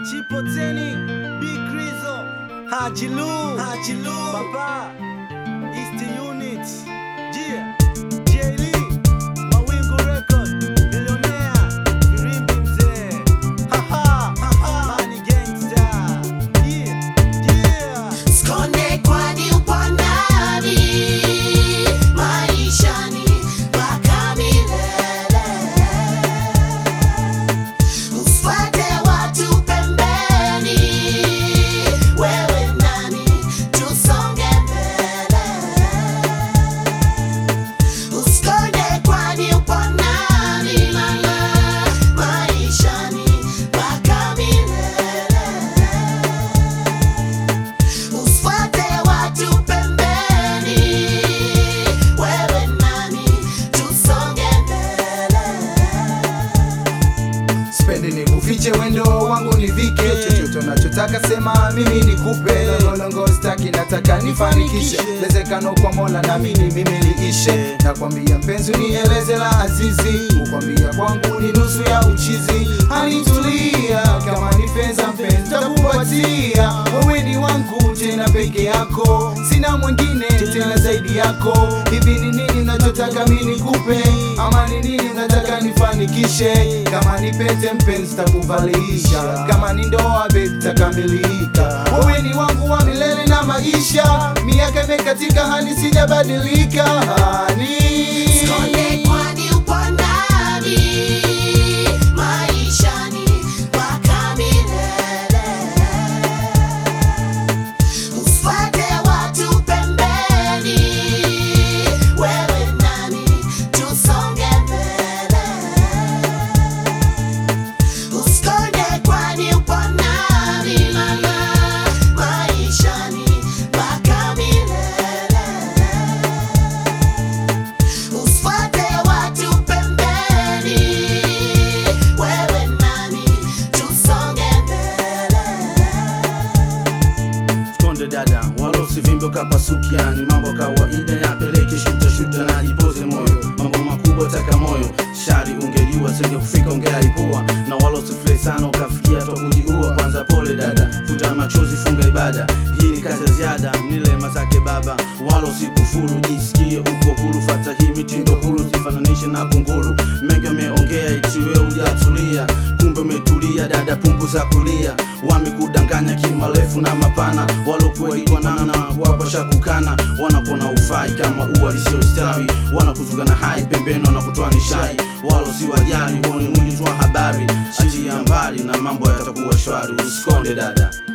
Chipoteni, Big Rizzo, Hajilu, Papa, East Unit, Gia, J.Lee, Mawingu Record, Billionaire, Firimbi Mzee, Money Gangster, yeah. Skone kwani upo nami maishani mpaka milele. Usifuate watu pembeni, wewe nami tusonge mbele. Uskone kwani upo nami mama maishani mpaka milele. Usifuate watu pembeni, wewe nami tusonge mbele. Sipendi nikufiche, wendo wangu nivike, chochote unachotaka sema mimi nikupe. Lolongo staki, nataka nifanikishe, lezekano kwa Mola na mimi liishe. Nakwambia mpenzi unieleze la azizi, kukwambia kwangu ni nusu ya uchizi. Anitulia kama ni pesa mpenzi takupatia, wewe ni wangu tena peke yako, sina mwingine tena zaidi yako. Hivi ni nini unachotaka mimi nikupe, ama ni nini unataka nifanikishe? Kama ni pete mpenzi takuvalisha, kama ni ndoa babe takamilika. Wewe ni wangu wa milele na maisha, miaka imekatika hali sijabadilika. Skone kwani upo nami maishani mpaka milele. Usifuate watu pembeni, wewe nami tusonge mbele. Uskone kwani upo nami mama maishani mpaka milele. Usifuate watu pembeni, wewe nami tusonge mbele. Konde dada, wala usivimbe ukapasukia, ni mambo kawaida yapeleke shuta na jipoze moyo. Mambo makubwa taka moyo, shari ungejua sije kufika ungeaipua. Na wala usifle sana ukafikia tu kujiua. Kwanza pole dada, futa machozi funga ibada. Hii ni kazi ya ziada, nile masake baba. Wala usikufuru, jisikie uko huru. Fata hii mitindo huru, sifananishe na kunguru. Mengi ameongea eti wewe hujatulia, kumbe umetulia dada, punguza kulia. Wamekudanganya kimarefu na mapana, walokuwa nana wako shakukana. Wanapona ufai kama ua lisiostawi, wanakuzuga na hai pembeni wanakutoa nishai. Walo si wajali, huo ni mwingi tu wa habari. Achia mbali na mambo yatakuwa shwari, usikonde dada.